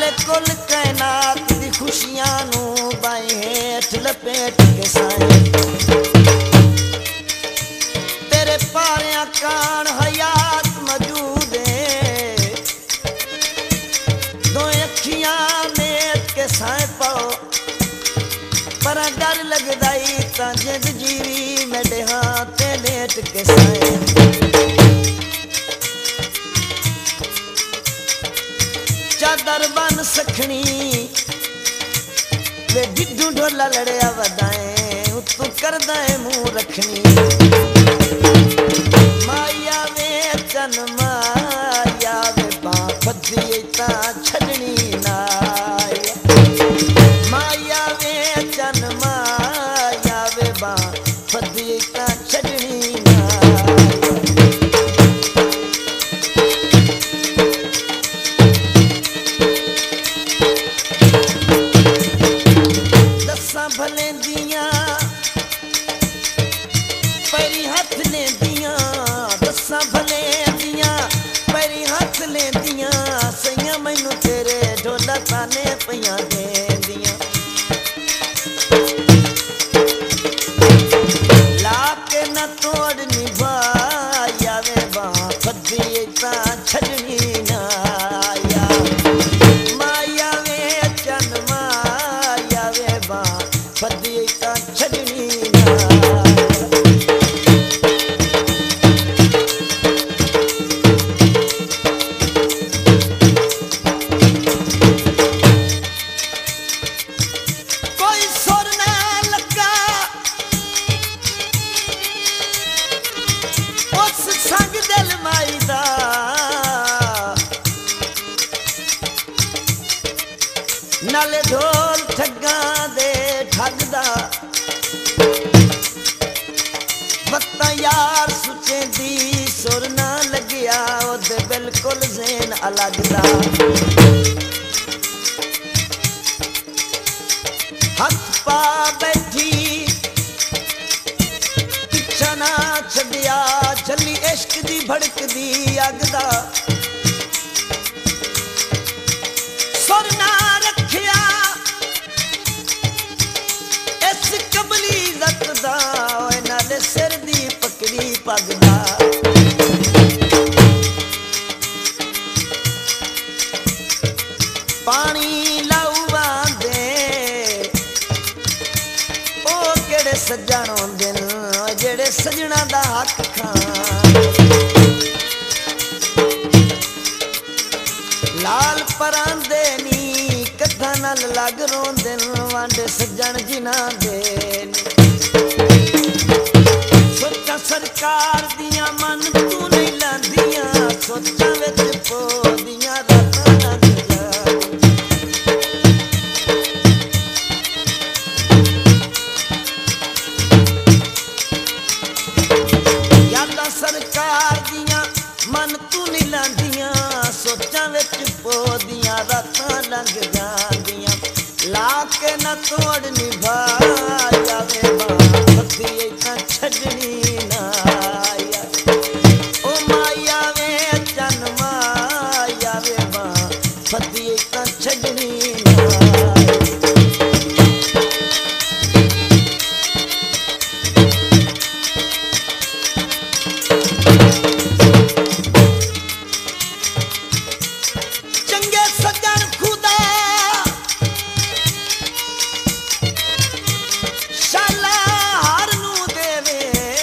साए कुल कायनात दी खुशियां नू बाई हेठ लपेट के साए तेरे पारिया कान हयात मौजूद है दो अखियां मेट के साए पाओ पर डर लगदा ही तां जिंद जीवी मेरे हाथ लेट के साए चादर बन सखनी वे डिड्डू ढोला लड़िया वदाए तू करदा है मुंह रखनी माया वे चन माया वे बाफदी ता छड़नी नाया माया वे चन माया वे बाफदी ता छड़नी नाया भले दिया पैरी हाथ ले दिया दसा भले दिया पैरी हाथ ले दिया सैया मैनू तेरे ढोला ताने पिया दे दिया ला के न तोड़ निभाया वे बाफदी ता छड़नी नाया माया वे चन माया वे बा फदी ता छड़नी कोई सुर ना लगा उस संग दिल माई दा नाले ढोल ठग्गा दे ठगदा वक्ता यार सुचे दी सुर ना लगिया ओदे बिल्कुल ज़हन अलग दा हथ पा बैठी पिछा ना छड़िया जली इश्क दी भड़कदी अग दा सुर ना रखिया इस कबली इज्जत दा नाले सिर दी पकड़ी पग दा पानी लाऊवा दे ओ केड़े सज्जण होंदे न जेड़े सजना दा हक खान लाल परांदे नी कथा नाल लग रोंदे न वांडे सज्जण जिना दे सोचा सरकार दियां मन तू नहीं लांदियां सोचा विच पोदियां रातां लंघ यादां सरकार दियां मन तू नहीं लांदियां सोचा विच पोदियां रातां लंघ जांदियां ला के न तोड़ निभा जावे बाफदी ता छड़नी नाया ओ माया वे चन माया वे बाफदी ता छड़नी नाया चंगे सज्जन खुदा शाला हार नू देवे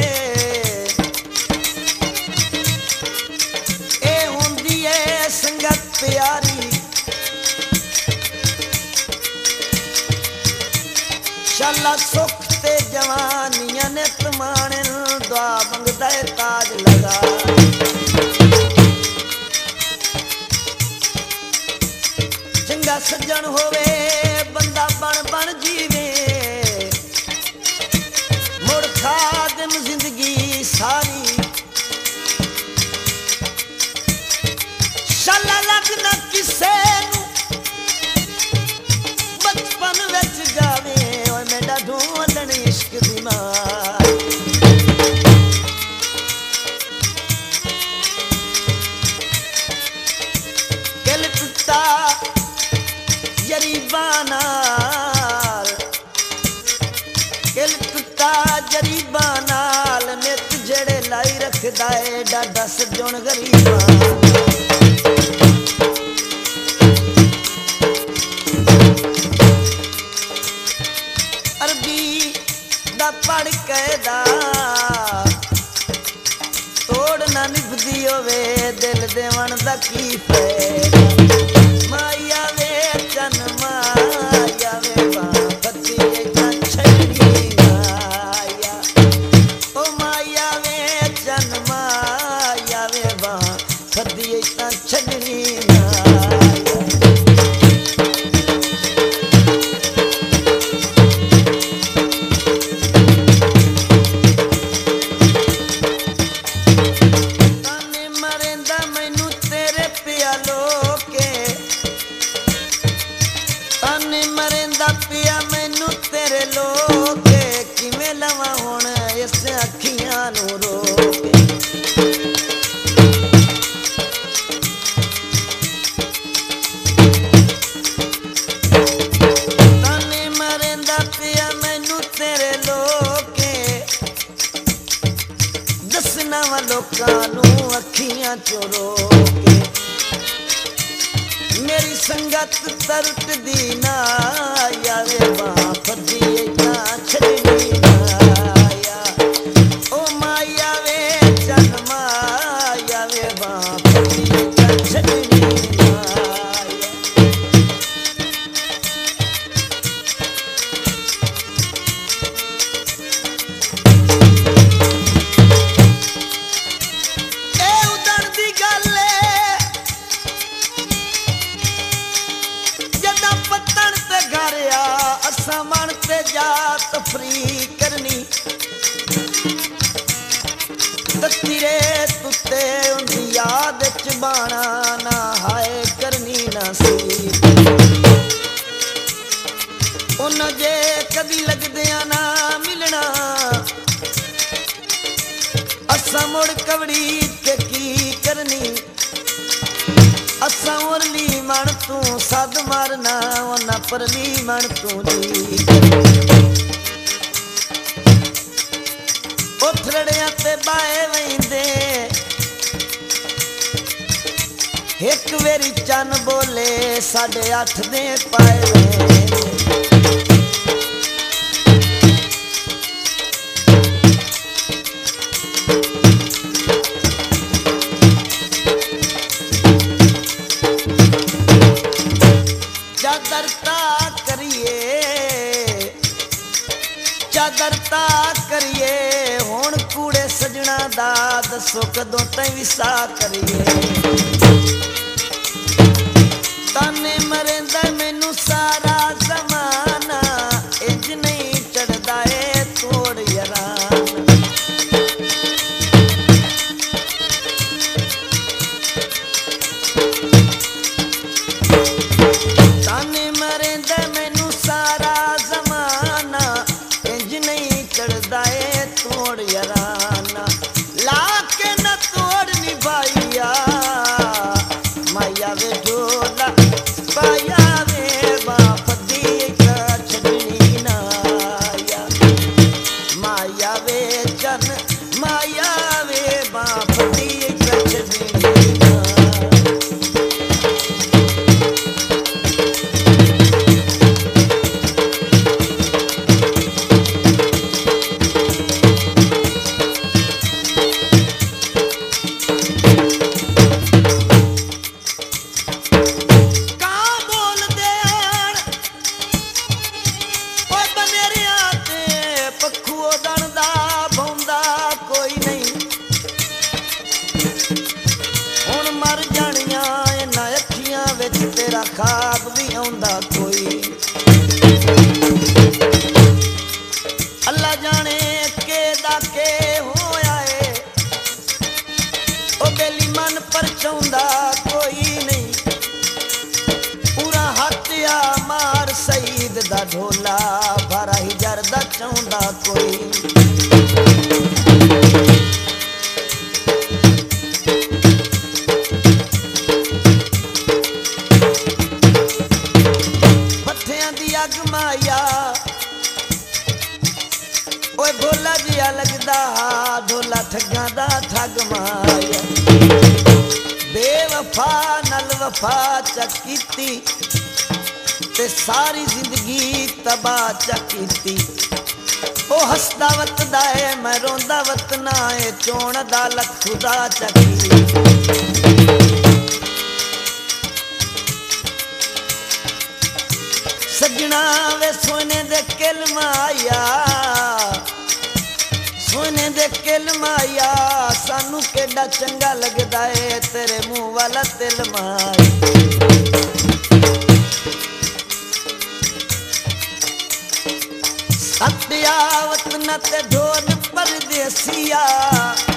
ए हुंदी ए संगत प्यारी शाला सुख ते जवानियां ने तमाने दुआ मंगदा है ताज लगा चंगा सज्जन होवे बंदा बन बन जीवे मुड़ खादिम जिंदगी सारी शाला लगना किसे नू बचपन विच जावे ओए मेरा ढूंढण इश्क दी मार नाल किलकता जरीबा नाल नित जड़े लाई रखदा है डाडा सजण गरीबा अरबी दा पढ़ के दा तोड़ ना निभदी होवे दिल देवन दा की फायदा माया वे चन माया वे बापती चन छड़ी माया ओ माया वे चन माया वे बापती चन छड़ी अखियां चोरो के मेरी संगत तरट दी ना यावे बाप दी ना छड़नी माया ओ माया वे चन माया वे बाप दी ना छड़नी मन ते जा तफरी करनी तत्तीरे तुते उनकी याद च बाना ना हाय करनी ना सी उन जे कदी लगदिया ना मिलना असा मुड़ कवड़ी ते की करनी असा उरली मन तू सद मारना ना परली मन तू दी उथड़िया ते बाए वेंदे एक वेरी चन बोले 8:30 दे पाए चादरता करिए हुण कूड़े सजना दा दसो कदों तैं विसा करिए ताने मरेंदा मैनू सारा जमाना इंज नहीं चढ़दा ए तोड़ यारान ताने मरेंदा मैनू सारा जमाना चढ़दा ए तोड़ याराना लाके न तोड़ निभाइया माया वे ढोला पाया वे बाप दी छड़नी नाया माया वे चन माया वे बाप दी छड़नी तेरा खाब भी आंदा कोई अल्लाह जाने के दाके होया है ओ बेली मन पर चाहुंदा कोई नहीं पूरा हत्या मार सईद दा ढोला भरा ही जरदा चाहुंदा कोई पथे अग माया ओए भोला जिया लगदा ढोला ठग्गां दा ठग माया बेवफा नल वफा चकीती ते सारी जिंदगी तबाह चकीती ओ हसदा वतदा है मैं रोंदा वतना है चोण अदालत खुदा चकी सजना वे सोने दे किल माया सोने दे किल माया सानू केड़ा चंगा लगदा है तेरे मुंह वाला तिल माया सत्या वतन ते ढोल परदेसिया